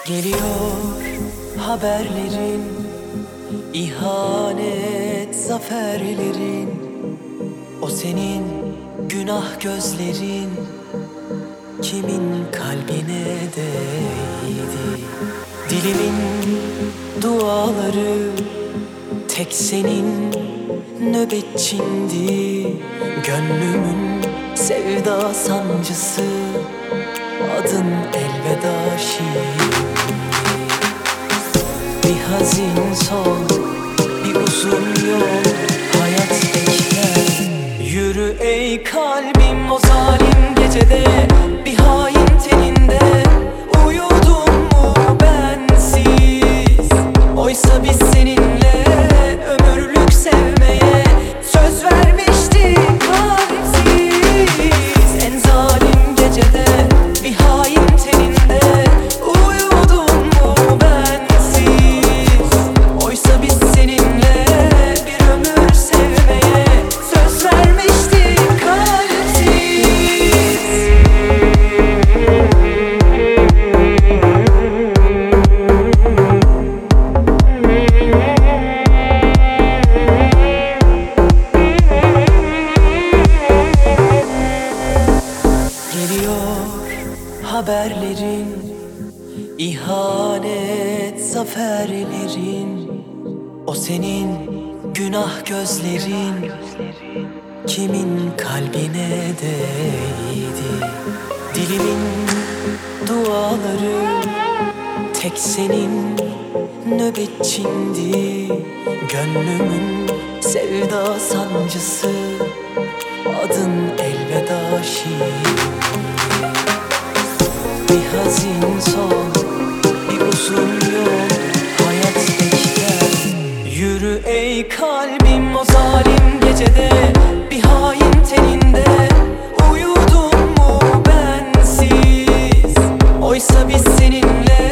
Geliyor haberlerin, ihanet zaferlerin. O senin günah gözlerin, kimin kalbine değdi? Dilimin duaları tek senin nöbetçindi. Gönlümün sevda sancısı, adın elveda şimdi. Bir hazin son, bir uzun yol, hayat bekler. Yürü ey kalbim o zalim gecede, bir hain teninde. Uyudun mu bensiz? Oysa biz seninle ömürlük sevmeye söz vermiştik kalpsiz. En zalim gecede, bir hain teninde. Uyudun mu bensiz? Oysa biz seninle bir ömür sevmeye söz vermiştik kalpsiz. Haberlerin, ihanet zaferlerin. O senin günah gözlerin, kimin kalbine değdi? Dilimin duaları tek senin nöbetçindi. Gönlümün sevda sancısı, adın elveda şimdi. Bir hazin son, bir uzun yol, hayat bekler. Yürü ey kalbim o zalim gecede, bir hain teninde. Uyudun mu bensiz? Oysa biz seninle